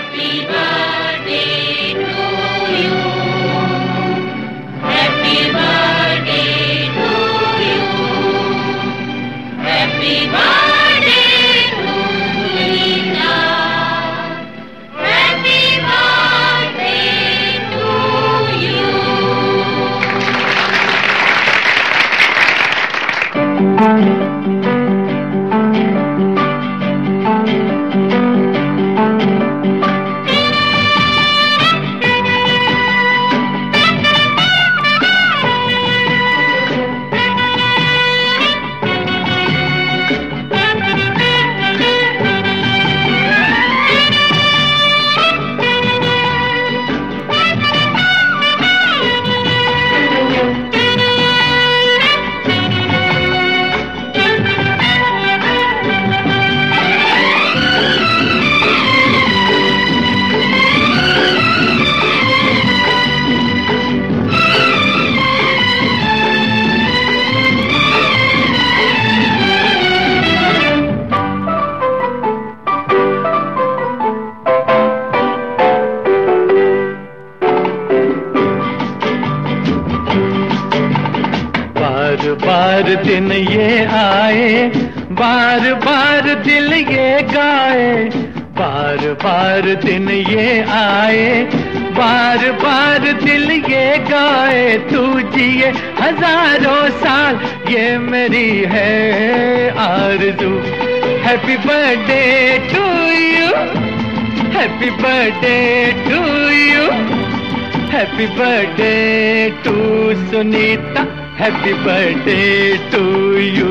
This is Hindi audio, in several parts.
बार दिन ये आए, बार बार दिल ये गाए, बार बार दिन ये आए, बार बार दिल ये गाए। तू जिए हजारों साल ये मेरी है आरज़ू। Happy birthday to you, happy birthday to you, happy birthday to Sunita, happy birthday to you.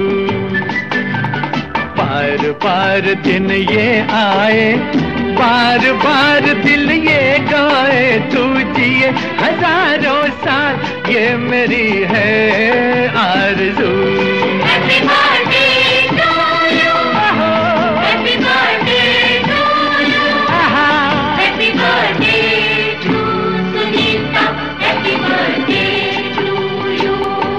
बार बार दिन ये आए, बार बार दिल ये गाए। तू जिए हजारों साल ये मेरी है आरज़ू। Happy birthday to you, happy birthday to you, happy birthday to Sunita, happy birthday to you.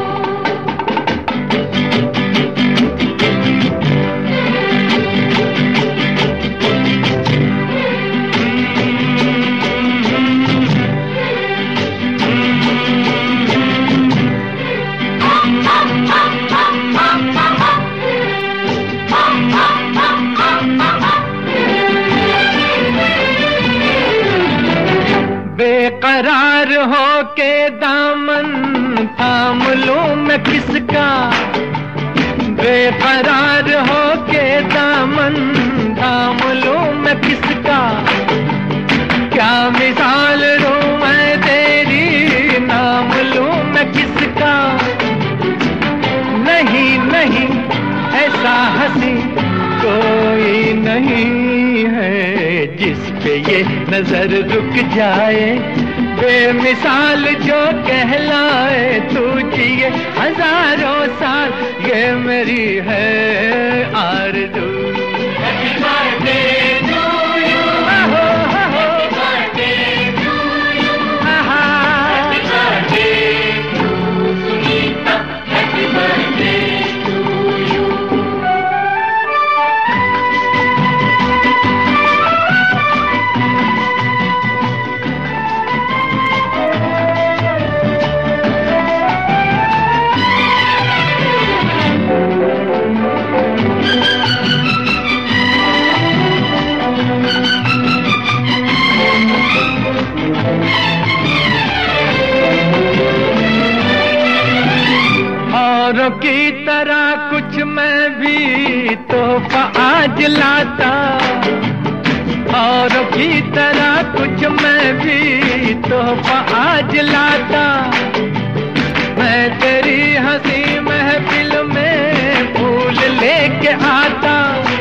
बेकरार हो के दामन थाम लूं मैं किसका, बेकरार हो के दामन थाम लूं मैं किसका। क्या मिसाल दूं मैं तेरी, नाम लूं मैं किसका। नहीं नहीं ऐसा हंसी कोई नहीं है जिस पे ये नजर रुक जाए, बेमिसाल जो कहलाए। तू जिए हजारों साल ये मेरी है आरज़ू। Happy birthday to you, happy birthday to you, happy birthday to Sunita, happy birthday to you. औरों की तरह कुछ मैं भी तोहफा आज लाता, औरों की तरह कुछ मैं भी तोहफा आज लाता। मैं तेरी हंसी महफिल में फूल लेके आता।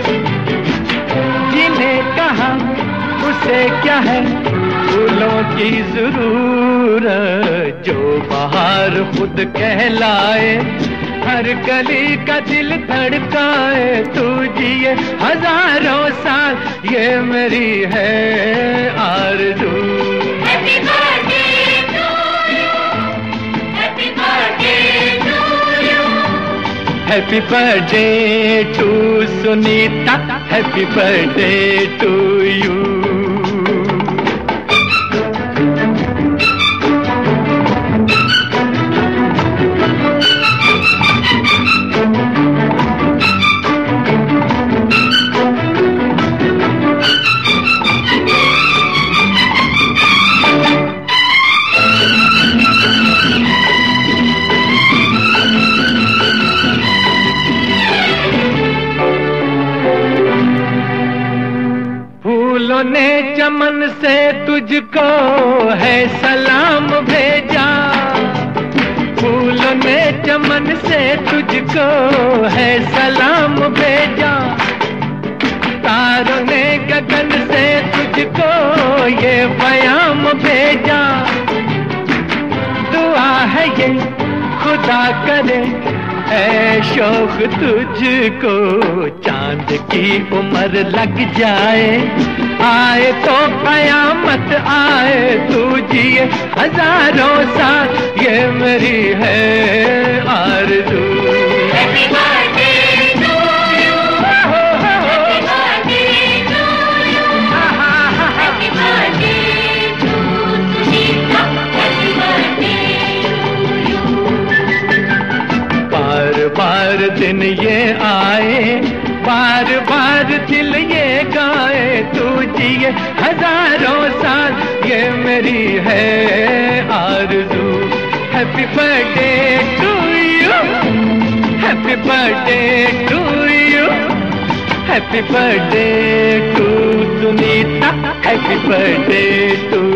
जिन्हें कहा उसे क्या है फूलों की जरूरत, जो बाहर खुद कहलाए, हर गली का दिल धड़काए। तू जिए हजारों साल ये मेरी है आरज़ू। Happy birthday to you, happy birthday to you, happy birthday to Sunita, happy birthday to you. फूलों ने चमन से तुझको है सलाम भेजा, फूलों ने चमन से तुझको है सलाम भेजा, तारों ने गगन से तुझको ये पयाम भेजा। दुआ है ये खुदा करे ऐ शौक तुझको चांद की उम्र लग जाए, आए तो कयामत आए, तू जिए हजारों साल, ये मेरी है आरज़ू। Happy birthday to you. Happy birthday to you. Happy birthday to Sunita. Happy birthday to you. बार बार दिन ये आए, बार बार दिल ये गाए, तू जिए हजारों साल, ये मेरी है आरज़ू। Happy birthday to you, happy birthday to you, happy birthday to Sunita, happy birthday to